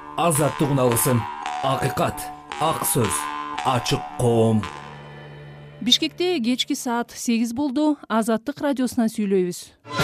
азаттык уналысын, акыйкат, ак сөз, ачык коом. Бишкекте кечки саат 8 болду. Азаттык радиосунан сүйлөйбүз.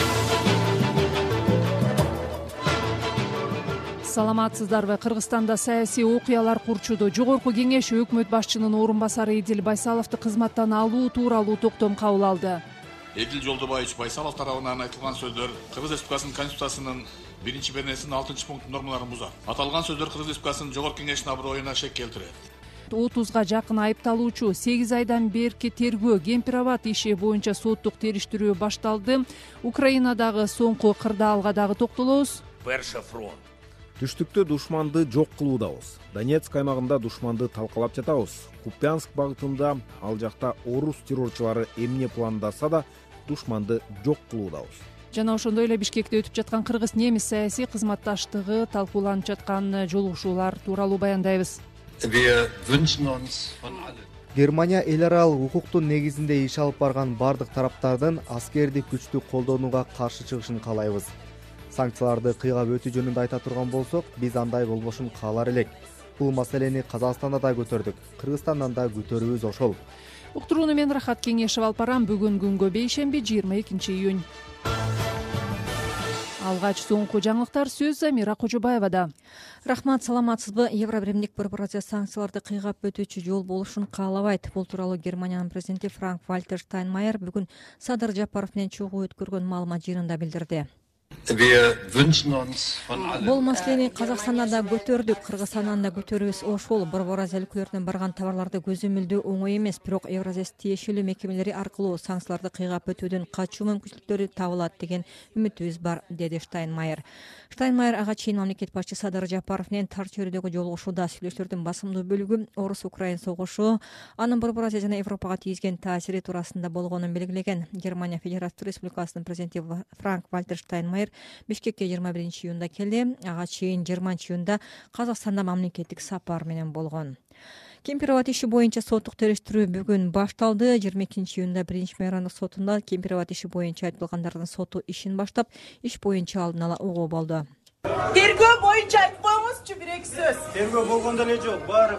Саламатсыздарбы? Кыргызстанда саясий окуялар курчуду. Жогорку кеңеш өкмөт башчынын орун басары Эдил Байсаловду кызматтан алуу тууралуу токтом кабыл алды. Эдил Жолдобаевич Байсалов тарабынан айтылган сөздөр Кыргыз Республикасынын Конституциясынын 1-беренесинин 6-пункт нормаларын бузат. Аталган сөздөр Кыргыз Республикасынын жогорку кеңештин аброюна шек келтирет. 30га жакын айыпталуучу 8 айдан берки тергөө Кемпир-Абад иши боюнча соттук териштирүү башталды. Украинадагы соңку кырдаалга дагы токтолобуз. Перший фронт. Түштүктө душманды жок кылуудабыз. Донецк аймагында душманды талкалап жатабыз. Купянск багытында ал жакта орус террорчулары эмне пландаса да душманды жок кылуудабыз. Жана ошондой эле Бишкекте өтүп жаткан кыргыз-немис саясий кызматташтыгы талкууланып жаткан жолугушуулар тууралуу баяндайбыз. Германия эл аралык укуктун негизинде иш алып барган бардык тараптардын аскердик күчтү колдонууга каршы чыгышын каалайбыз. Санкцияларды кыйгап өтүү жөнүндө айта турган болсок, биз андай болбошун каалар элек. Бул маселени Казакстанда да көтөрдүк, Кыргызстандан да көтөрүүбүз ошол. Уктурууну мен Рахат Кеңешев алып барам. Бүгүн күнгө бейшемби 22-июнь. Алгач соңку жаңылыктар сөз Замира Кожобаевада. Рахмат, саламатсызбы? Евробиримдик Корпорация санкцияларды кыйгап өтүүчү жол болушун каалабайт. Бул тууралуу Германиянын президенти Франк-Вальтер Штайнмайер бүгүн Садыр Жапаров менен чогуу өткөргөн маалымат жыйынында билдирди. Бул маселени Казакстанда да көтөрдүк, Кыргызстандан да көтөрүбүз ошол. Борбор Азия өлкөлөрүнөн барган товарларды көзөмөлдөө оңой эмес, бирок Евразия тиешелүү мекемелери аркылуу санкцияларды кыйгап өтүүдөн качуу мүмкүнчүлүктөрү табылат деген үмүтүбүз бар, деди Штайнмайер. Штайнмайер ага чейин мамлекет башчы Садыр Жапаров менен тар чөйрөдөгү жолугушууда сүйлөшүүлөрдүн басымдуу бөлүгү орус-украин согушу, анын Борбор Азия жана Европага тийгизген таасири туурасында болгонун белгилеген. Германия Федеративдик Республикасынын президенти Франк-Вальтер Штайнмайер Бишкекке 21-июнда келди. Ага чейин 20-июнда Казакстанда мамлекеттик сапар менен болгон. Кемпир-Абад иши боюнча соттук териштирүү бүгүн башталды. 22-июнда 1-мейрандык сотунда Кемпир-Абад иши боюнча айыпталгандардын соту ишин баштап, иш боюнча алдын ала угуу болду. Тергөө боюнча айтпаңызчы бир эки сөз. Тергөө болгондо эле жок, баары.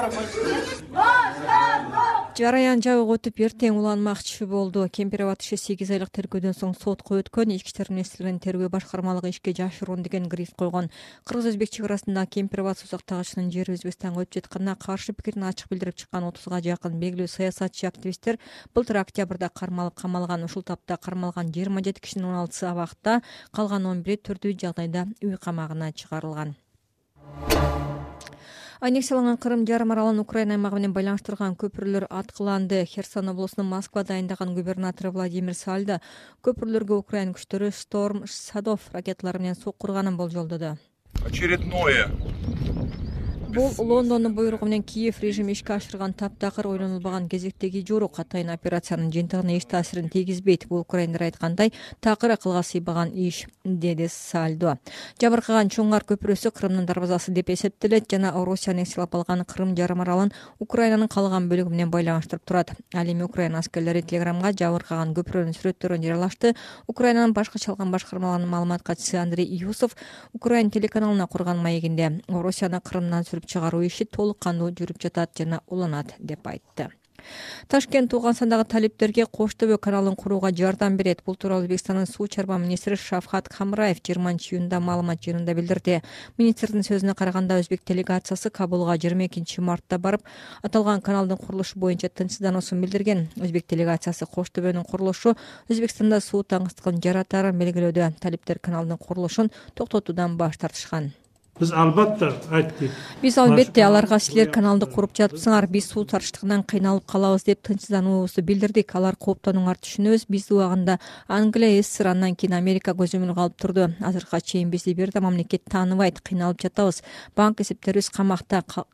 Жараян жабык өтүп эртең уланмакчы болду. Кемпир-Абад иши 8 айлык тергөөдөн соң сотко өткөн. Ички иштер министрлигинин тергөө башкармалыгы ишке жашыруун деген гриф койгон. Кыргыз-өзбек чек арасында Кемпир-Абад сузактагычынын жери Өзбекстанга өтүп жатканына каршы пикирин ачык билдирип чыккан 30га жакын белгилүү саясатчы активисттер былтыр октябрда кармалып камалган. Ушул тапта кармалган 27 кишинин 16сы абакта, калган 11 түрдүү жагдайда үй камагына чыгарылган. Аннексияланган Кырым жарым аралын Украина аймагы менен байланыштырган көпүрлөр аткыланды. Херсон облусунун Москва дайындаган губернатору Владимир Сальдо көпүрлөргө Украина күчтөрү Storm Shadow ракеталары менен сокку урганын болжолдоду. Очередное. Бул Лондондун буйругу менен Киев режими ишке ашырган таптакыр ойлонулбаган кезектеги жорук. Атайын операциянын жыйынтыгына эч таасирин тийгизбейт. Бул украиндар айткандай такыр акылга сыйбаган иш, деди Сальдо. Жабыркаган Чоңгар көпүрөсү Крымдын дарбазасы деп эсептелет жана Орусия аннексиялап алган Кырым жарым аралын Украинанын калган бөлүгү менен байланыштырып турат. Ал эми Украина аскерлери Телеграмга жабыркаган көпүрөнүн сүрөттөрүн жарыялашты. Украинанын башкы чалган башкармаларынын маалымат катчысы Андрей Юсов Украина телеканалына курган маегинде Орусияны Крымдан сүрүп чыгаруу иши толук кандуу жүрүп жатат жана уланат деп айтты. Ташкент Туугансандагы талиптерге Кош төбө каналын курууга жардам берет. Бул тууралуу Өзбекстандын суу чарба министри Шавхат Хамраев 20-июнда маалымат жыйынында билдирди. Министрдин сөзүнө караганда, өзбек делегациясы Кабулга 22-мартта барып, аталган каналдын курулушу боюнча тынчсыздануусун билдирген. Өзбек делегациясы Кош төбөнүн курулушу Өзбекстанда суу таңсыздыгын жаратарын белгилөөдө. Талиптер каналдын курулушун токтотуудан баш тартышкан. Biz albatta ayttık. Биз албетте аларга силер каналды куруп жатыпсыңар, биз суу тартыштыгынан кыйналып калабыз деп тынчсыздануубузду билдирдик. Алар кооптонуңар түшүнөбүз. Биз убагында Англия, СССР, андан кийин Америка көзөмөлгө алып турду. Азыркыга чейин бизди бир да мамлекет тааныбайт, кыйналып жатабыз. Банк эсептерибиз камакта,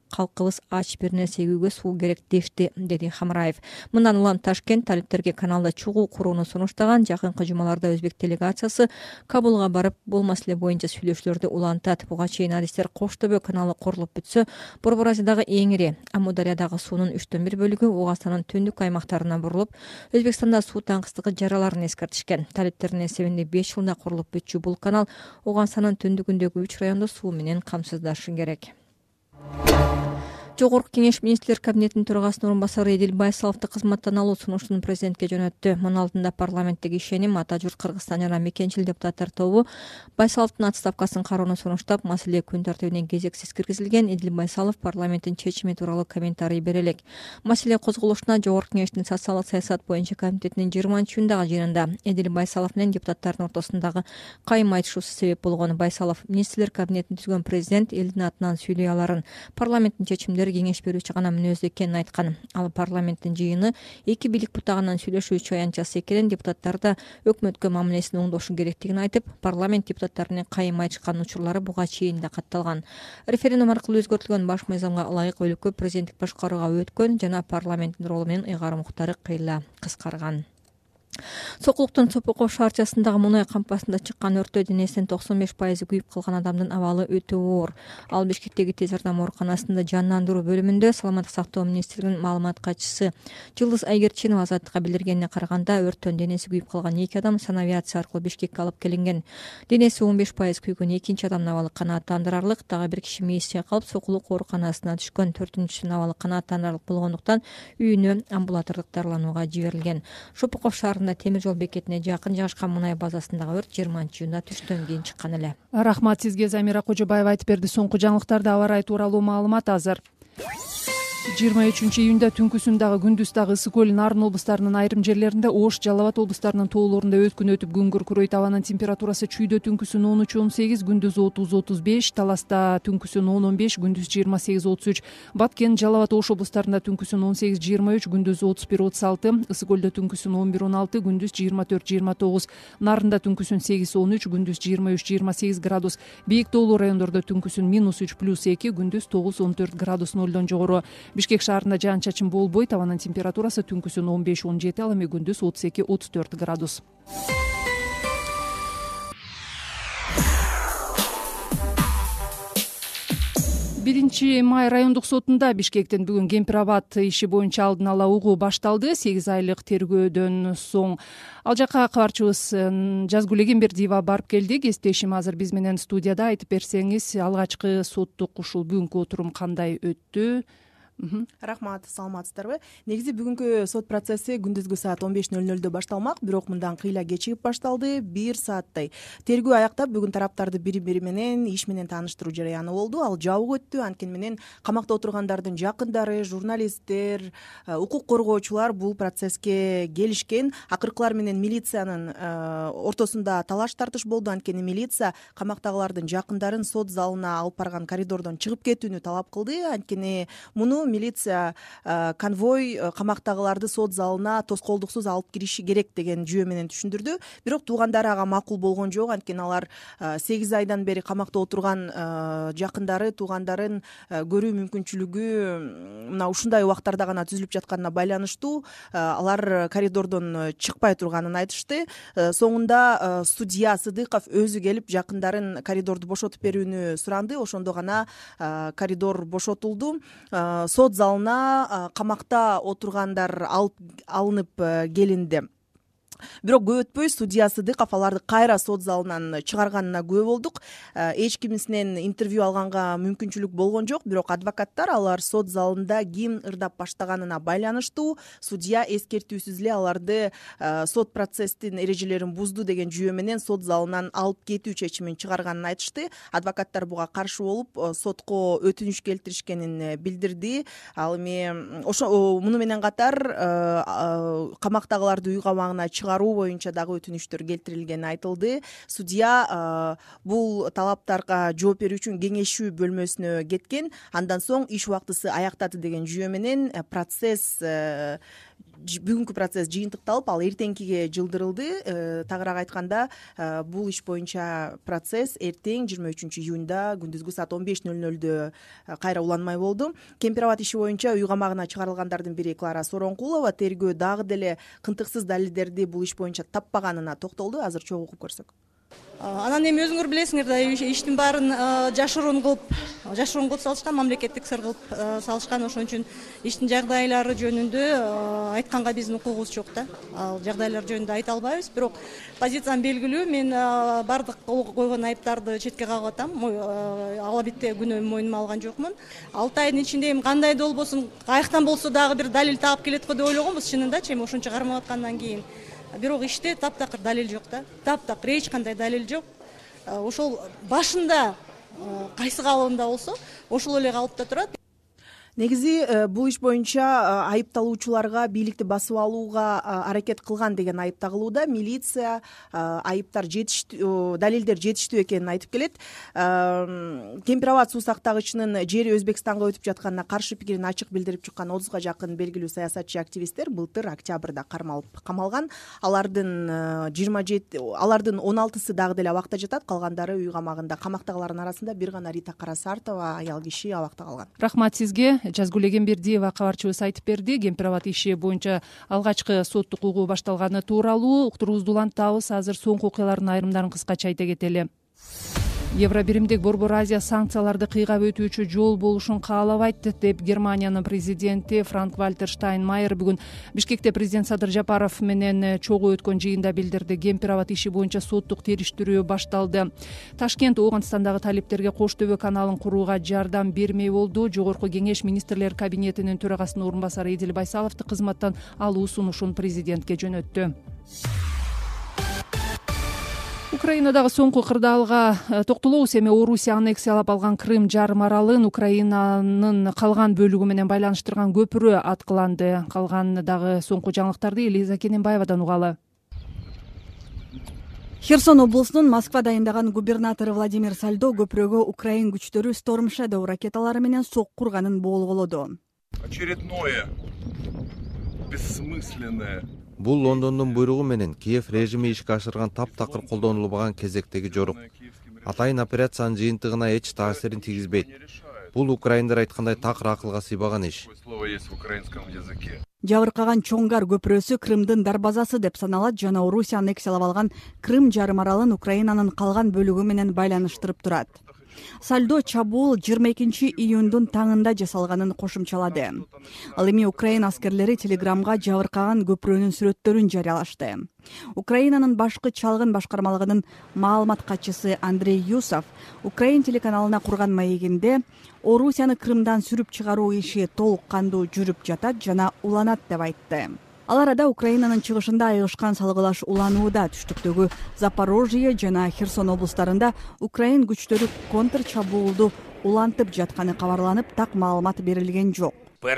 калкыбыз ач, бир нерсе үйгө суу керек дешти, деди Хамраев. Мындан улам Ташкент талиптерге каналда чугуу курууну сунуштаган. Жакынкы жумаларда өзбек делегациясы Кабулга барып, бул маселе боюнча сүйлөшүүлөрдү улантат. Буга чейин адистер Кош Төбө каналы курулуп бүтсө, Борбор Азиядагы эң ири Амудариядагы суунун 3/1 бөлүгү Оогастанын түндүк аймактарына бурулуп, Өзбекстанда суу таңкыстыгы жараларын эскертишкен. Талиптердин эсебинде 5 жылда курулуп бүтчү бул канал Ооганстандын түндүгүндөгү 3 районду суу менен камсыздашы керек. Жогорку кеңеш министрлер кабинетинин төрагасынын орун басары Эдил Байсаловду кызматтан алуу сунуштун президентке жөнөттү. Мунун алдында парламенттеги ишеним Ата журт Кыргызстан жана Мекенчил депутаттар тобу Байсаловдун отставкасын кароону сунуштап, маселе күн тартибине кезексиз киргизилген. Эдил Байсалов парламенттин чечими тууралуу комментарий бере элек. Маселе козголушуна Жогорку кеңештин социалдык саясат боюнча комитетинин 20-июндагы жыйынында Эдил Байсалов менен депутаттардын ортосундагы кайым айтышуусу себеп болгон. Байсалов министрлер кабинетин түзгөн президент элдин атынан сүйлөй аларын, парламенттин чечимдери кеңеш берүүчү гана мүнөздүү экенин айткан. Ал парламенттин жыйыны эки бийлик бутагынан сүйлөшүүчү аянтчасы экенин, депутаттар да өкмөткө мамилесин оңдошу керектигин айтып, парламент депутаттарынын кайым айтышкан учурлары буга чейин да катталган. Референдум аркылуу өзгөртүлгөн баш мыйзамга ылайык өлкө президенттик башкарууга өткөн жана парламенттин ролу менен ыйгарым укуктары кыйла кыскарган. Сокулуктун Сопоков шаарчасындагы мунай кампасында чыккан өрттө денесинин 95% күйүп калган адамдын абалы өтө оор. Ал Бишкектеги тез жардам ооруканасында жандандыруу бөлүмүндө. Саламаттык сактоо министрлигинин маалымат катчысы Жылдыз Айгерчинова азаттыкка билдиргенине караганда, өрттөн денеси күйүп калган 2 адам санавиация аркылуу Бишкекке алып келинген. Денеси 15% күйгөн экинчи адамдын абалы канааттандырарлык. Дагы бир киши мээс чайкалып сокулук ооруканасына түшкөн. 4-түнүн абалы канааттандырарлык болгондуктан үйүнө амбулатордук дарыланууга жиберилген. Шопоков шаарында темир жол бекетине жакын жайгашкан мунай базасындагы өрт 20-июнда түштөн кийин чыккан эле. Рахмат сизге, Замира Кожобаева айтып берди. Соңку жаңылыктарда аба ырайы тууралуу маалымат азыр. 23-июнда түнкүсүндагы күндүз дагы ысык көл, Нарын облустарынын айрым жерлеринде, Ош, Жалал Абад облустарынын тоолорунда өткүн өтүп күн күркүрөйт. Абанын температурасы чүйдө түнкүсүн 13-18, күндүз 30-35, Таласта түнкүсүн 10-15, күндүз 28-33, Баткен, Жалал Абад, Ош облустарында түнкүсүн 18-23, күндүз 31-36, ысык көлдө түнкүсүн 11-16, күндүз 24-29, Нарында түнкүсүн 8-13, күндүз 23-28 градус, бийик тоолуу райондордо түнкүсүн -3+2, күндүз 9-14 градус нолдон жогору. Бишкек шаарында жаан-чачын болбойт. Абанын температурасы түнкүсүн 15-17, ал эми күндүз 32-34 градус. Биринчи май райондук сотунда Бишкектин бүгүн Кемпир-Абад иши боюнча алдын ала угуу башталды. 8 айлык тергөөдөн соң ал жака кабарчыбыз Жазгүл Эгембердиева барып келди. Кесиптешим азыр биз менен студияда. Айтып берсеңиз, алгачкы соттук ушул бүгүнкү отурум кандай өттү? Рахмат, саламатсыздарбы? Негизи бүгүнкү сот процесси күндүзгү саат 15:00 башталмак, бирок мындан кыйла кечигип башталды. 1 сааттай тергөө аяктап, бүгүн тараптарды бири-бири менен иш менен тааныштыруу жарыяны болду. Ал жабык өттү. Анткени менен камакта отургандардын жакындары, журналисттер, укук коргоочулар бул процесске келишкен. Акыркылар менен милициянын ортосунда талаш тартыш болду. Анткени милиция камактагылардын жакындарын сот залына алып барган коридордон чыгып кетүүнү талап кылды. Анткени муну милиция конвой камактагыларды сот залына тоскоолдуксуз алып кириши керек деген жүйө менен түшүндүрдү. Бирок туугандары ага макул болгон жок. Анткени алар 8 айдан бери камакта отурган жакындары, туугандарын көрүү мүмкүнчүлүгү мына ушундай убактарда гана түзүлүп жатканына байланыштуу алар коридордон чыкпай турганын айтышты. Соңунда судья Сыдыков өзү келип жакындарын коридорду бошотуп берүүнү суранды. Ошондо гана коридор бошотулду. Сот залына камакта отургандар алынып келинди. Бирок көп өтпөй судья Сыдыков аларды кайра сот залынан чыгарганына күбө болдук. Эч кимисинен интервью алганга мүмкүнчүлүк болгон жок, бирок адвокаттар алар сот залында ким ырдап баштаганына байланыштуу судья эскертүүсүз эле аларды сот процесстин эрежелерин бузду деген жүйө менен сот залынан алып кетүү чечимин чыгарганын айтышты. Адвокаттар буга каршы болуп сотко өтүнүч келтиришкенин билдирди. Ал эми муну менен катар камактагыларды үй камагына чыгаруу боюнча дагы өтүнүчтөр келтирилгени айтылды. Судья бул талаптарга жооп берүү үчүн кеңешүү бөлмөсүнө кеткен. Андан соң иш убактысы аяктады деген жүйө менен процесс бүгүнкү процесс жыйынтыкталып ал эртеңкиге жылдырылды. Тагыраак айтканда бул иш боюнча процесс эртең 23 июнда күндүзгү саат 15:00 кайра уланмай болду. Кемпир абад иши боюнча үй камагына чыгарылгандардын бири Клара Сооронкулова тергөө дагы деле кынтыксыз далилдерди бул иш боюнча таппаганына токтолду. Азыр чогуу угуп көрсөк. Анан эми өзүңөр билесиңер да, иштин баарын жашыруун кылып салышкан, мамлекеттик сыр кылып салышкан. Ошон үчүн иштин жагдайлары жөнүндө айтканга биздин укугубуз жок да. Ал жагдайлар жөнүндө айта албайбыз. Бирок позициям белгилүү. Мен бардык койгон айыптарды четке кагып атам. Албетте күнөөмдү мойнума алган жокмун. 6 айдын ичинде эми кандай да болбосун, каяктан болсо дагы бир далил таап келет го деп ойлогонбуз чынындачы, эми ошончо кармап аткандан кийин. Бирок иште таптакыр далил жок да. Таптакыр эч кандай далил жок. Ошол башында кайсы калыбында болсо, ошол эле калыпта турат. Негизи бул иш боюнча айыпталуучуларга бийликти басып алууга аракет кылган деген айып тагылууда. Милиция айыптар жетиштүү, далилдер жетиштүү экенин айтып келет. Кемпир абад суу сактагычынын жери Өзбекстанга өтүп жатканына каршы пикирин ачык билдирип чыккан 30га жакын белгилүү саясатчы активисттер былтыр октябрда кармалып камалган. Алардын 16сы дагы деле абакта жатат, калгандары үй камагында. Камактагылардын арасында бир гана Рита Карасартова аял киши абакта калган. Рахмат сизге. Жазгүл Эгембердиева кабарчыбыз айтып берди. Кемпир абад иши боюнча алгачкы соттук угуу башталганы тууралуу уктуруубузду улантабыз. Азыр соңку окуялардын айрымдарын кыскача айта кетели. Евробиримдик Борбор Азия санкцияларды кыйгап өтүүчү жол болушун каалабайт деп Германиянын президенти Франк-Вальтер Штайнмайер бүгүн Бишкекте президент Садыр Жапаров менен чогуу өткөн жыйында билдирди. Кемпир абад иши боюнча соттук териштирүү башталды. Ташкент Ооганстандагы талиптерге Кош Төбө каналын курууга жардам бермей болду. Жогорку кеңеш министрлер кабинетинин төрагасынын орун басары Эдил Байсаловду кызматтан алуу сунушун президентке жөнөттү. Украинадагы соңку кырдаалга токтолобуз. Эми Орусия аннексиялап алган Крым жарым аралын Украинанын калган бөлүгү менен байланыштырган көпүрө аткыланды. Калган дагы соңку жаңылыктарды Элиза Кененбаевадан угалы. Херсон облусунун Москва дайындаган губернатору Владимир Сальдо көпүрөгө Украин күчтөрү Storm Shadow ракеталары менен соккурганын болголоду. Очередное бессмысленное. Бул Лондондун буйругу менен Киев режими ишке ашырган таптакыр колдонулбаган кезектеги жорук. Атайын операциянын жыйынтыгына эч таасирин тийгизбейт. Бул украиндар айткандай такыр акылга сыйбаган иш. Жабыркаган Чоңгар көпүрөсү Крымдын дарбазасы деп саналат жана Орусия аннексиялап алган Крым жарым аралын Украинанын калган бөлүгү менен байланыштырып турат. Сальдо чабуул 22 июндун таңында жасалганын кошумчалады. Ал эми Украин аскерлери Телеграмга жабыркаган көпүрөнүн сүрөттөрүн жарыялашты. Украинанын башкы чалгын башкармалыгынын маалымат катчысы Андрей Юсов Украин телеканалына курган маегинде Орусияны Крымдан сүрүп чыгаруу иши толук кандуу жүрүп жатат жана уланат деп айтты. Ал арада Украинанын чыгышында айыгышкан салгылаш уланууда. Түштүктөгү Запорожье жана Херсон облустарында Украин күчтөрү контр чабуулду улантып жатканы кабарланып, так маалымат берилген жок.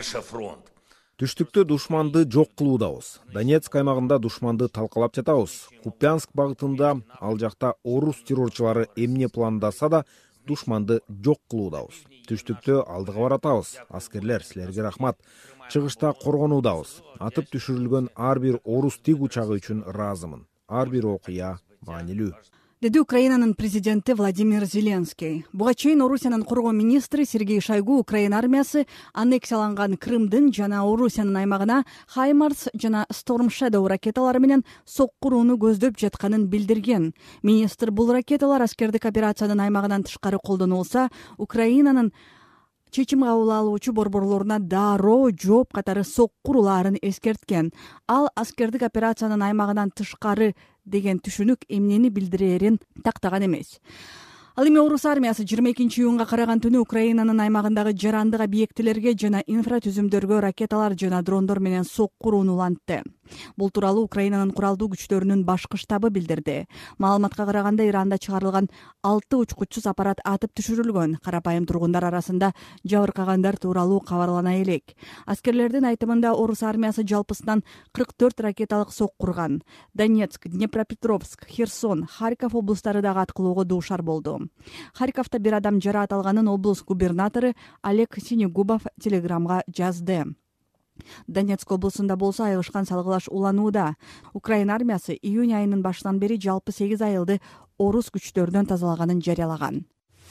Түштүктө душманды жок кылуудабыз. Донецк аймагында душманды талкалап жатабыз. Купянск багытында ал жакта орус террорчулары эмне пландаса да душманды жок кылуудабыз. Түштүктө алдыга баратабыз. Аскерлер, силерге рахмат. Чыгышта коргонуудабыз. Атып түшүрүлгөн ар бир орус тиг учагы үчүн ыраазымын. Ар бир окуя маанилүү. Деди Украинанын президенти Владимир Зеленский. Буга чейин Орусиянын коргоо министри Сергей Шойгу Украина армиясы аннексияланган Крымдын жана Орусиянын аймагына Хаймарс жана Storm Shadow ракеталары менен соккурууну көздөп жатканын билдирген. Министр бул ракеталар аскердик операциянын аймагынан тышкары колдонулса, Украинанын чечим кабыл алуучу борборлоруна дароо жооп катары соккурулаарын эскерткен. Ал аскердик операциянын аймагынан тышкары деген түшүнүк эмнени билдирерин тактаган эмес. Ал эми орус армиясы 22 июнга караган түнү Украинанын аймагындагы жарандык объектилерге жана инфратүзүмдөргө ракеталар жана дрондор менен соккурууну улантты. Бул тууралуу Украинанын куралдуу күчтөрүнүн башкы штабы билдирди. Маалыматка караганда Иранда чыгарылган 6 учкучсуз аппарат атып түшүрүлгөн. Карапайым тургундар арасында жабыркагандар тууралуу кабарлана элек. Аскерлердин айтымында орус армиясы жалпысынан 44 ракеталык соккурган. Донецк, Днепропетровск, Херсон, Харьков облустары дагы аткылоого дуушар болду. Харьковдо бир адам жараат алганын облус губернатору Олег Синегубов Телеграмга жазды. Донецк облусунда болсо айыгышкан салгылаш уланууда. Украина армиясы июнь айынын башынан бери жалпы 8 айылды орус күчтөрүнөн тазалаганын жарыялаган.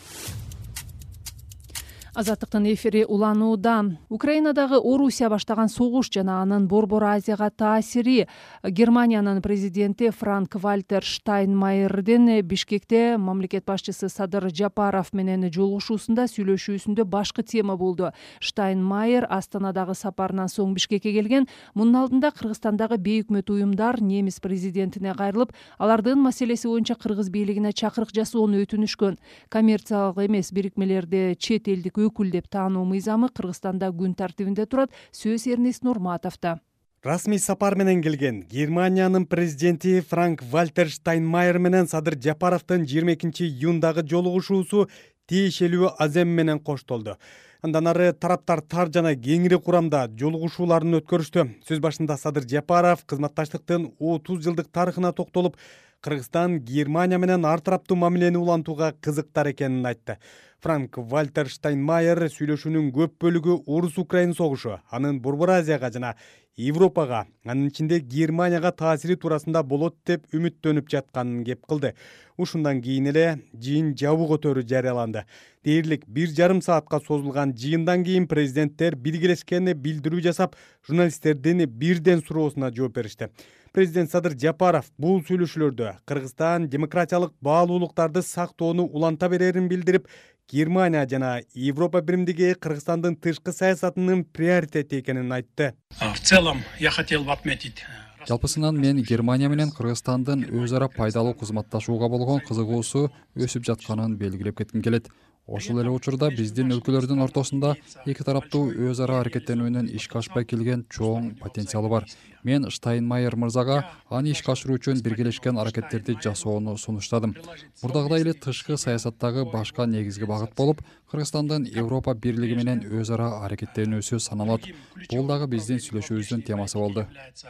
Азаттыктын эфири уланууда. Украинадагы Орусия баштаган согуш жана анын Борбор Азияга таасири Германиянын президенти Франк-Вальтер Штайнмайердин Бишкекте мамлекет башчысы Садыр Жапаров менен жолугушуусунда сүйлөшүүсүндө башкы тема болду. Штайнмайер Астанадагы сапарынан соң Бишкекке келген. Мунун алдында Кыргызстандагы бейөкмөт уюмдар немис президентине кайрылып, алардын маселеси боюнча кыргыз бийлигине чакырык жасоону өтүнүшкөн. Коммерциялык эмес бирикмелерди чет элдик өкүл деп таануу мыйзамы Кыргызстанда күн тартибинде турат. Сөз Эрнест Нурматовдо. Расмий сапар менен келген Германиянын президенти Франк-Вальтер Штайнмайер менен Садыр Жапаровдун 22 июндагы жолугушуусу тиешелүү азем менен коштолду. Андан ары тараптар тар жана кеңири курамда жолугушууларын өткөрүштү. Сөз башында Садыр Жапаров кызматташтыктын 30 жылдык тарыхына токтолуп, Кыргызстан Германия менен ар тараптуу мамилени улантууга кызыктар экенин айтты. Франк-Вальтер Штайнмайер сүйлөшүүнүн көп бөлүгү Орус-Украин согушу, анын Борбор Азияга жана Европага, анын ичинде Германияга таасири туурасында болот деп үмүттөнүп жатканын кеп кылды. Ушундан кийин эле жыйын жабуу көтөрүү жарыяланды. Дээрлик 1,5 саатка созулган жыйындан кийин президенттер биргелешкени билдирүү жасап, журналисттердин бирден суроосуна жооп беришти. Президент Садыр Жапаров бул сүйлөшүүлөрдө Кыргызстан демократиялык баалуулуктарды сактоону уланта берерин билдирип, Германия жана Европа биримдиги Кыргызстандын тышкы саясатынын приоритети экенин айтты. В целом я хотел бы отметить. Жалпысынан мен Германия менен Кыргызстандын өз ара пайдалуу кызматташууга болгон кызыгуусу өсүп жатканын белгилеп кетким келет. Ошол эле учурда биздин өлкөлөрдүн ортосунда эки тараптуу өз ара аракеттенүүнүн ишке ашпай келген чоң потенциалы бар. Мен Штайнмайер мырзага аны ишке ашыруу үчүн биргелешкен аракеттерди жасоону сунуштадым. Мурдагыдай эле тышкы саясаттагы башка негизги багыт болуп, Кыргызстандын Европа бирлиги менен өз ара аракеттенүүсү саналат. Бул дагы биздин сүйлөшүүбүздүн темасы болду.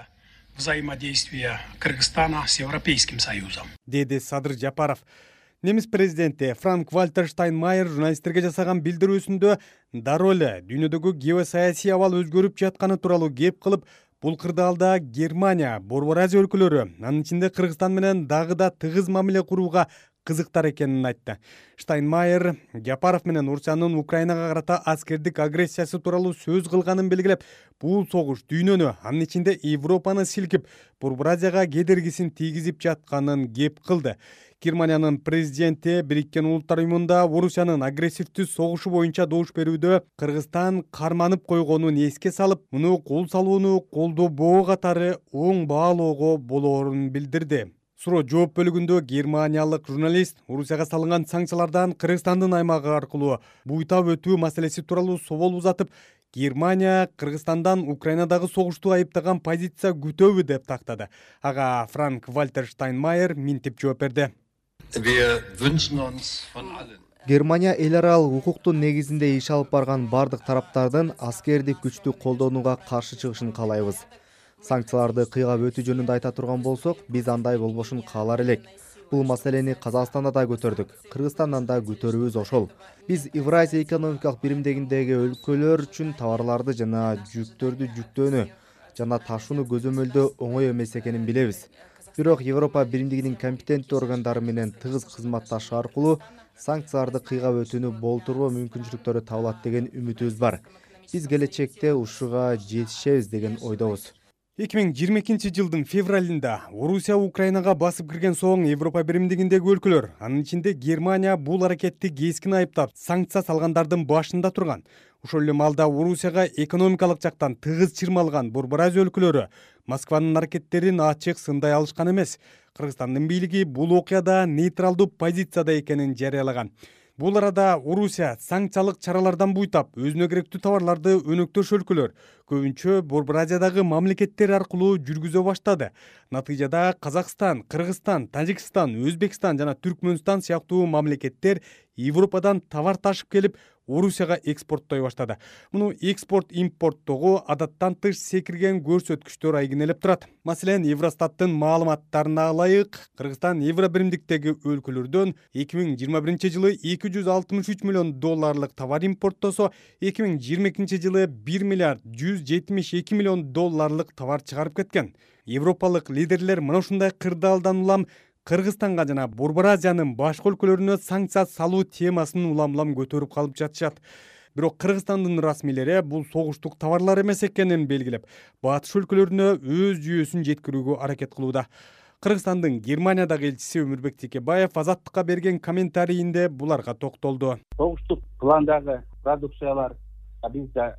Взаимодействие Кыргызстана с Европейским Союзом. Деди Садыр Жапаров. Немис президенти Франк-Вальтер Штайнмайер журналисттерге жасаган билдирүүсүндө дароо эле дүйнөдөгү геосаясий абал өзгөрүп жатканы тууралуу кеп кылып, бул кырдаалда Германия, Борбор Азия өлкөлөрү, анын ичинде Кыргызстан менен дагы да тыгыз мамиле курууга кызыктар экенин айтты. Штайнмайер Жапаров менен Орусиянын Украинага карата аскердик агрессиясы тууралуу сөз кылганын белгилеп, бул согуш дүйнөнү, анын ичинде Европаны силкип, Борбор Азияга кедергисин тийгизип жатканын кеп кылды. Германиянын президенти Бириккен Улуттар уюмунда Орусиянын агрессивдүү согушу боюнча добуш берүүдө Кыргызстан карманып койгонун эске салып, муну кол салууну колдобоо катары оң баалоого болоорун билдирди. Суроо жооп бөлүгүндө германиялык журналист Орусияга салынган санкциялардан Кыргызстандын аймагы аркылуу буйтап өтүү маселеси тууралуу собол узатып, Германия Кыргызстандан Украинадагы согушту айыптаган позиция күтөбү деп тактады. Ага Франк-Вальтер Штайнмайер минтип жооп берди. Германия эл аралык укуктун негизинде иш алып барган бардык тараптардын аскердик күчтү колдонууга каршы чыгышын каалайбыз. Санкцияларды кыйгап өтүү жөнүндө айта турган болсок, биз андай болбошун каалар элек. Бул маселени Казакстанда да көтөрдүк, Кыргызстандан да көтөрүүбүз ошол. Биз Евразия экономикалык биримдигиндеги өлкөлөр үчүн товарларды жана жүктөрдү жүктөөнү жана ташууну көзөмөлдөө оңой эмес экенин билебиз. Бирок Европа биримдигинин компетенттүү органдары менен тыгыз кызматташуу аркылуу санкцияларды кыйгап өтүүнү болтуруу мүмкүнчүлүктөрү табылат деген үмүтүбүз бар. Биз келечекте ушуга жетишебиз деген ойдобуз. 2022 жылдын февралында Орусия Украинага басып кирген соң Европа биримдигиндеги өлкөлөр, анын ичинде Германия бул аракетти кескин айыптап, санкция салгандардын башында турган. Ошол эле маалда Орусияга экономикалык жактан тыгыз чырмалган Борбор Азия өлкөлөрү Москванын аракеттерин ачык сындай алышкан эмес. Кыргызстандын бийлиги бул окуяда нейтралдуу позицияда экенин жарыялаган. Бул арада Орусия санкциялык чаралардан буйтап, өзүнө керектүү товарларды өнөктөш өлкөлөр, көбүнчө Борбор Азиядагы мамлекеттер аркылуу жүргүзө баштады. Натыйжада Казакстан, Кыргызстан, Тажикстан, Өзбекстан жана Түркмөнстан сыяктуу мамлекеттер Европадан товар ташып келип, Орусияга экспорттой баштады. Муну экспорт импорттогу адаттан тыш секирген көрсөткүчтөр айгинелеп турат. Маселен, Евростаттын маалыматтарына ылайык, Кыргызстан евро биримдиктеги өлкөлөрдөн 2021 жылы 263 миллион долларлык товар импорттосо, 2022 жылы 1 миллиард 172 миллион долларлык товар чыгарып кеткен. Европалык лидерлер мына ушундай кырдаалдан улам Кыргызстанга жана Борбор Азиянын башка өлкөлөрүнө санкция салуу темасын улам көтөрүп калып жатышат. Бирок Кыргызстандын расмийлери бул согуштук товарлар эмес экенин белгилеп, батыш өлкөлөрүнө өз жүйөсүн жеткирүүгө аракет кылууда. Кыргызстандын Германиядагы элчиси Өмүрбек Текебаев Азаттыкка берген комментарийинде буларга токтолду. Согуштук пландагы продукциялар бизде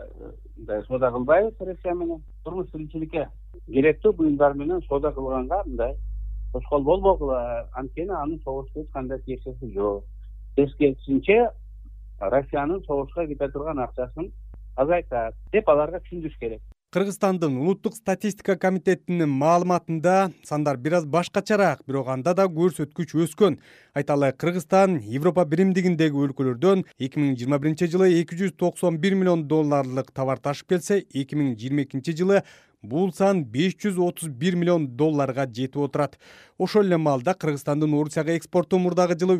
соода кылбайбыз Россия менен. Турмуш тиричиликке керектүү буюмдар менен соода кылганга мындай тоскоол болбогула, анткени анын согушка эч кандай тиешеси жок. Тескерисинче Россиянын согушка кете турган акчасын азайтат деп аларга түшүндүрүш керек. Кыргызстандын улуттук статистика комитетинин маалыматында сандар бир аз башкачараак, бирок анда да көрсөткүч өскөн. Айталы, Кыргызстан Европа биримдигиндеги өлкөлөрдөн 2021 жылы 291 миллион долларлык товар ташып келсе, 2022 жылы бул сан 531 миллион долларга жетип отурат. Ошол эле маалда Кыргызстандын Орусияга экспорту мурдагы жылы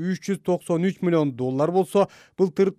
393 миллион доллар болсо, былтыр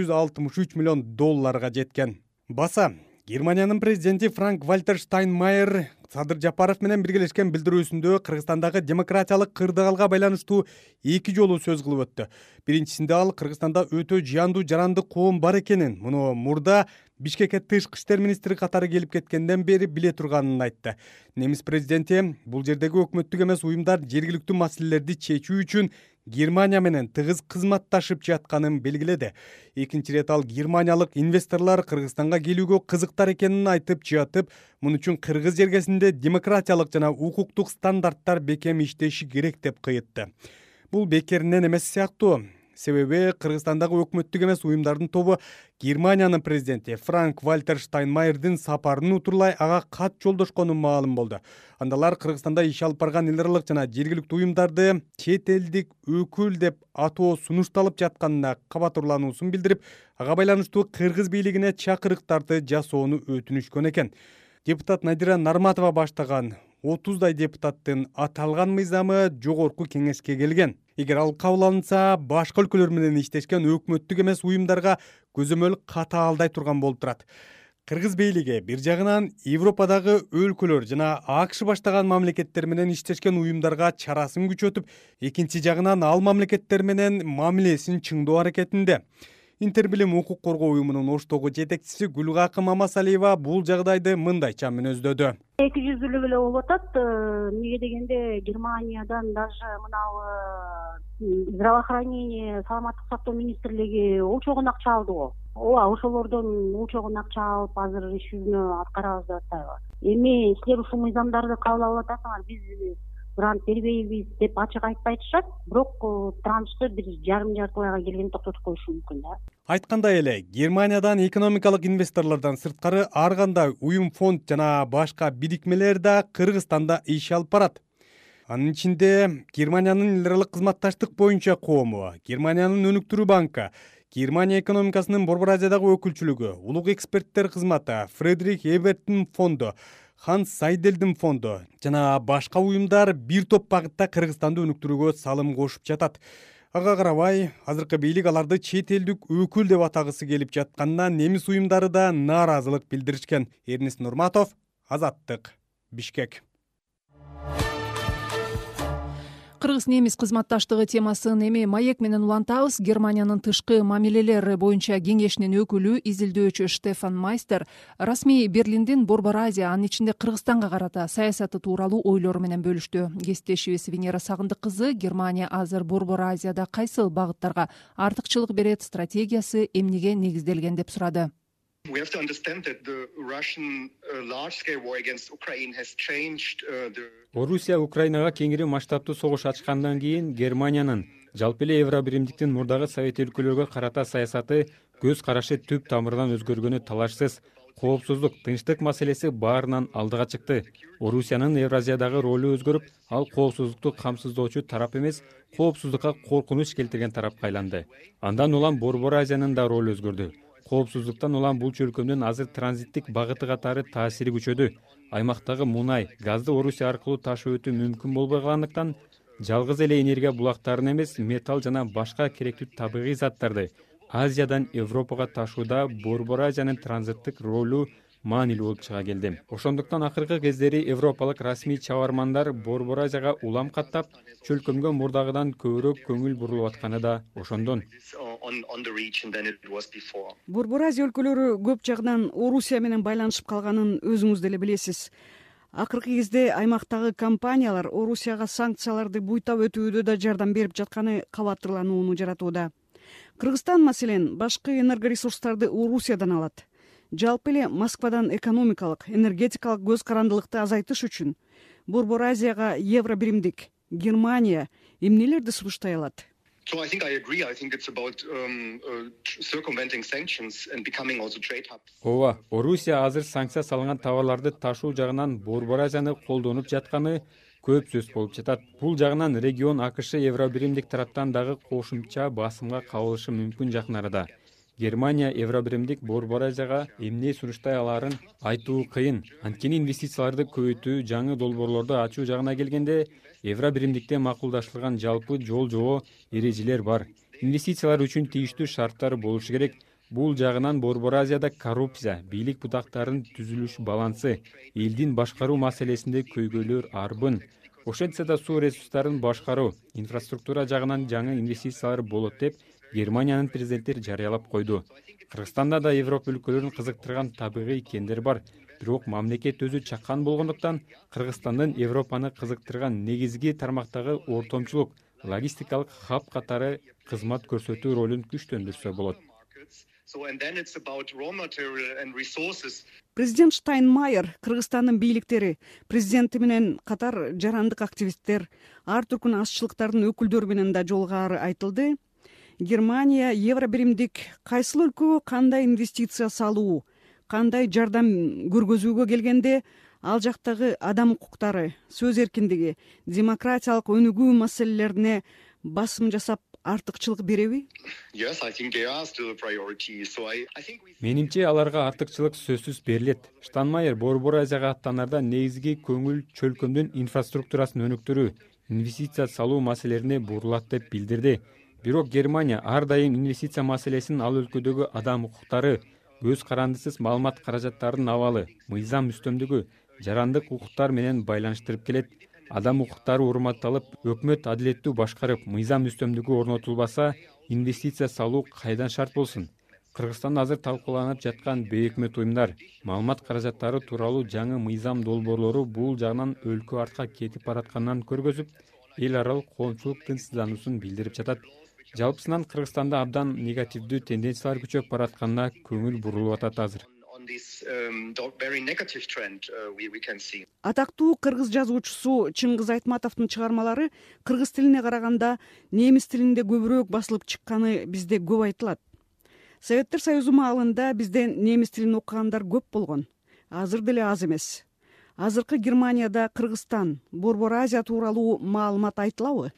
963 миллион долларга жеткен. Баса Германиянын президенти Франк-Вальтер Штайнмайер Садыр Жапаров менен биргелешкен билдирүүсүндө Кыргызстандагы демократиялык кырдаалга байланыштуу эки жолу сөз кылып өттү. Биринчисинде ал Кыргызстанда өтө жыяндуу жаранды коом бар экенин, муну мурда Бишкекке тышкы иштер министри катары келип кеткенден бери биле турганын айтты. Немис президенти бул жердеги өкмөттүк эмес уюмдар жергиликтүү маселелерди чечүү үчүн Германия менен тыгыз кызматташып жатканын белгиледи. Экинчи ирет ал германиялык инвесторлор Кыргызстанга келүүгө кызыктар экенин айтып жатып, муну үчүн кыргыз жергесинде демократиялык жана укуктук стандарттар бекем иштеши керек деп кыйытты. Бул бекеринен эмес сыяктуу. Себеби Кыргызстандагы өкмөттүк эмес уюмдардын тобу Германиянын президенти Франк-Вальтер Штайнмайердин сапарын утурлай ага кат жолдошкону маалым болду. Андалар Кыргызстанда иш алып барган эл аралык жана жергиликтүү уюмдарды чет элдик өкүл деп атоо сунушталып жатканына кабат урлануусун билдирип, ага байланыштуу кыргыз бийлигине чакырыктарды жасоону өтүнүшкөн экен. Депутат Надира Нарматова баштаган 30дай депутаттын аталган мыйзамы жогорку кеңешке келген. Эгер ал кабыл алынса, башка өлкөлөр менен иштешкен өкмөттүк эмес уюмдарга көзөмөл катаалдай турган болуп турат. Кыргыз бийлиги бир жагынан Европадагы өлкөлөр жана АКШ баштаган мамлекеттер менен иштешкен уюмдарга чарасын күчөтүп, экинчи жагынан ал мамлекеттер менен мамилесин чыңдоо аракетинде. Интербилим укук коргоо уюмунун Оштогу жетекчиси Гүлгакы Мамасалиева бул жагдайды мындайча мүнөздөдү. Эки жүздүүлүк эле болуп атат. Эмнеге дегенде Германиядан даже мынау здравоохранение, саламаттык сактоо министрлиги улчогун акча алды го. Ооба, ошолордон улчогун акча алып, азыр иш жүзүнө аткарабыз деп атабыз. Эми силер ушул мыйзамдарды кабыл алып атасыңар, биз грант бербейбиз деп ачык айтпай атышат, бирок траншты бир жарым-жарты айга келгенде токтотуп коюшу мүмкүн да. Айткандай эле, Германиядан экономикалык инвесторлордон сырткары ар кандай уюм, фонд жана башка бирикмелер да Кыргызстанда иш алып барат. Анын ичинде Германиянын эл аралык кызматташтык боюнча коому, Германиянын өнүктүрүү банкы, Германия экономикасынын Борбор Азиядагы өкүлчүлүгү, улук эксперттер кызматы, Фредрих Эберттин фонду, Ханс Сайделдин фонду жана башка уюмдар бир топ багытта Кыргызстанды өнүктүрүүгө салым кошуп жатат. Ага карабай, азыркы бийлик аларды чет элдик өкүл деп атагысы келип жатканына немис уюмдары да нааразылык билдиришкен. Эрнис Нурматов, Азаттык, Бишкек. Кыргыз-немис кызматташтыгы темасын эми маек менен улантабыз. Германиянын тышкы мамилелер боюнча кеңешинин өкүлү, изилдөөчү Штефан Майстер расмий Берлиндин Борбор Азия, анын ичинде Кыргызстанга карата саясаты тууралуу ойлору менен бөлүштү. Кесиптешибиз Венера Сагындык кызы Германия азыр Борбор Азияда кайсыл багыттарга артыкчылык берет, стратегиясы эмнеге негизделген деп сурады. We have to understand that the Russian large-scale war against Ukraine has changed Орусия Украинага кеңири масштабтуу согуш ачкандан кийин Германиянын жалпы эле евро биримдиктин мурдагы Совет өлкөлөргө карата саясаты көз карашы түп тамырынан өзгөргөнү талашсыз. коопсуздук, тынчтык маселеси баарынан алдыга чыкты. Орусиянын Евразиядагы ролу өзгөрүп, ал коопсуздукту камсыздоочу тарап эмес, коопсуздукка коркунуч келтирген тарапка айланды. Андан улам Борбор Азиянын да ролу өзгөрдү. Коопсуздуктан улам бул чөлкөмдүн азыр транзиттик багыты катары таасири күчөдү. Аймактагы мунай, газды Орусия аркылуу ташуу өтүү мүмкүн болбой калгандыктан, жалгыз эле энергия булактарын эмес, металл жана башка керектүү табигый заттарды Азиядан Европага ташууда Борбор Азиянын транзиттик ролу маанилүү болуп чыга келди. Ошондуктан акыркы кездери европалык расмий чабармандар Борбор Азияга улам каттап, чөлкөмгө мурдагыдан көбүрөөк көңүл бурулуп атканы да ошондон. Борбор Азия өлкөлөрү көп жагынан Орусия менен байланышып калганын өзүңүз деле билесиз. Акыркы кезде аймактагы компаниялар Орусияга санкцияларды буйтап өтүүдө да жардам берип жатканы кабаттырланууну жаратууда. Кыргызстан маселен башкы энергоресурстарды Орусиядан алат. Жалпы эле Москвадан экономикалык, энергетикалык көз карандылыкты азайтыш үчүн Борбор Азияга евро биримдик Германия эмнелерди сунуштай алат? So I think I agree. I think it's about circumventing sanctions and becoming also trade hub. Ооба, Орусия азыр санкция салынган товарларды ташуу жагынан Борбор Азияны колдонуп жатканы көп сөз болуп жатат. Бул жагынан регион АКШ евро биримдик тараптан дагы кошумча басымга кабылышы мүмкүн жакын арада. Германия евро биримдик Борбор Азияга эмне сунуштай аларын айтуу кыйын. Анткени инвестицияларды көбөйтүү, жаңы долбоорлорду ачуу жагына келгенде, евро биримдикте макулдаштырылган жалпы жол жобо эрежелер бар. Инвестициялар үчүн тийиштүү шарттар болушу керек. Бул жагынан Борбор Азияда коррупция, бийлик бутактарынын түзүлүш балансы, элдин башкаруу маселесинде көйгөйлөр арбын. Ошентсе да суу ресурстарын башкаруу, инфраструктура жагынан жаңы инвестициялар болот деп Германиянын президенти жарыялап койду. Кыргызстанда да Европа өлкөлөрүн кызыктырган табигый кендер бар. Бирок мамлекет өзү чакан болгондуктан Кыргызстандын Европаны кызыктырган негизги тармактагы ортомчулук, логистикалык хаб катары кызмат көрсөтүү ролун күчтөндүрсө болот. Президент Штайнмайер Кыргызстандын бийликтери, президенти менен катар жарандык активисттер, ар түркүн азчылыктардын өкүлдөрү менен да жолугары айтылды. Германия евро биримдик кайсыл өлкөгө кандай инвестиция салуу, кандай жардам көргөзүүгө келгенде ал жактагы адам укуктары, сөз эркиндиги, демократиялык өнүгүү маселелерине басым жасап артыкчылык береби? Менимче аларга артыкчылык сөзсүз берилет. Штайнмайер Борбор Азияга аттанарда негизги көңүл чөлкөмдүн инфраструктурасын өнүктүрүү, инвестиция салуу маселелерине бурулат деп билдирди. Бирок Германия ар дайым инвестиция маселесин ал өлкөдөгү адам укуктары, көз карандысыз маалымат каражаттарынын абалы, мыйзам үстөмдүгү, жарандык укуктар менен байланыштырып келет. Адам укуктары урматталып, өкмөт адилеттүү башкарып, мыйзам үстөмдүгү орнотулбаса, инвестиция салуу кайдан шарт болсун? Кыргызстанда азыр талкууланып жаткан бейөкмөт уюмдар, маалымат каражаттары тууралуу жаңы мыйзам долбоорлору бул жагынан өлкө артка кетип баратканын көргөзүп, эл аралык коомчулук тынчсыздануусун билдирип жатат. Жалпысынан Кыргызстанда абдан негативдүү тенденциялар күчөп баратканына көңүл бурулуп атат азыр. Атактуу кыргыз жазуучусу Чыңгыз Айтматовдун чыгармалары кыргыз тилине караганда немис тилинде көбүрөөк басылып чыкканы бизде көп айтылат. Советтер Союзу маалында бизде немис тилин окугандар көп болгон. Азыр деле аз эмес. Азыркы Германияда Кыргызстан, Борбор Азия тууралуу маалымат айтылабы?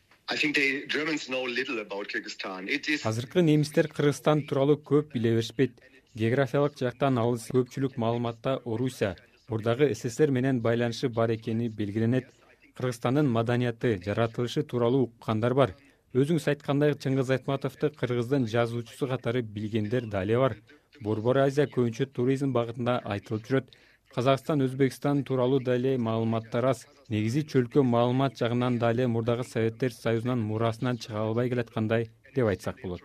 Азыркы немистер Кыргызстан тууралуу көп биле беришпейт. Географиялык жактан алыс көпчүлүк маалыматта Орусия, мурдагы СССР менен байланышы бар экени белгиленет. Кыргызстандын маданияты, жаратылышы тууралуу уккандар бар. Өзүңүз айткандай, Чыңгыз Айтматовду кыргыздын жазуучусу катары билгендер дале бар. Борбор Азия көбүнчө туризм багытында айтылып жүрөт. Казакстан, Өзбекстан тууралуу дале маалыматтар аз. Негизи чөлкө маалымат жагынан дале мурдагы Советтер Союзунун мурасынан чыга албай келаткандай деп айтсак болот.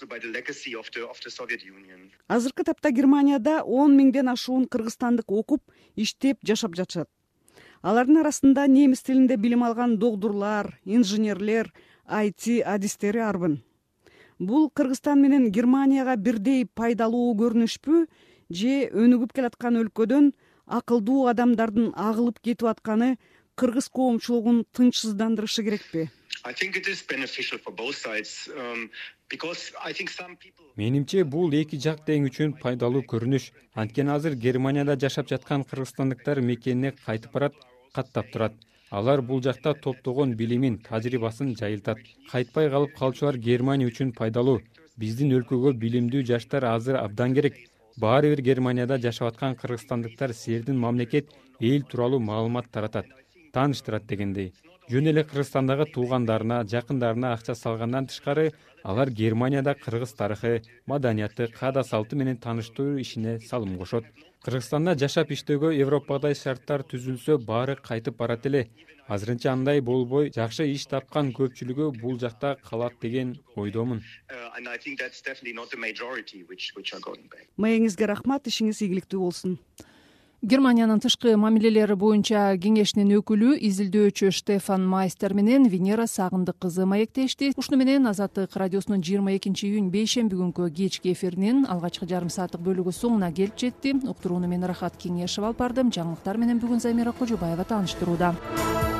Азыркы тапта Германияда 10 миңден ашуун кыргызстандык окуп, иштеп, жашап жатышат. Алардын арасында немис тилинде билим алган докторлор, инженерлер, IT адистери арбын. Бул Кыргызстан менен Германияга бирдей пайдалуу көрүнүшпү, же өнүгүп келаткан өлкөдөн акылдуу адамдардын агылып кетип атканы кыргыз коомчулугун тынчсыздандырышы керекпи? I think it is beneficial for both sides because I think some people. Менимче бул эки жак тең үчүн пайдалуу көрүнүш. Анткени азыр Германияда жашап жаткан кыргызстандыктар мекенине кайтып барат, каттап турат. Алар бул жакта топтогон билимин, тажрыйбасын жайылтат. Кайтпай калып калчулар Германия үчүн пайдалуу. Биздин өлкөгө билимдүү жаштар азыр абдан керек. Баары бир Германияда жашап аткан кыргызстандыктар силердин мамлекет эл тууралуу маалымат таратат, тааныштырат дегендей. Жөн эле Кыргызстандагы туугандарына, жакындарына акча салгандан тышкары, алар Германияда кыргыз тарыхы, маданияты, каада салты менен тааныштыруу ишине салым кошот. Кыргызстанда жашап иштөөгө Европадагы шарттар түзүлсө, баары кайтып барат эле. Азырынча андай болбой, жакшы иш тапкан көпчүлүгү бул жакта калат деген ойдомун. Маегиңизге рахмат, ишиңиз ийгиликтүү болсун. Германиянын тышкы мамилелери боюнча кеңешинин өкүлү изилдөөчү Штефан Майстер менен Венера Сагындык кызы маектешти. Ушуну менен Азаттык радиосунун 22-июнь бейшемби күнкү кечки эфиринин алгачкы жарым сааттык бөлүгү соңуна келип жетти. Уктурууну мен Рахат Кеңешев алып бардым. Жаңылыктар менен бүгүн Замира Кожобаева тааныштырууда.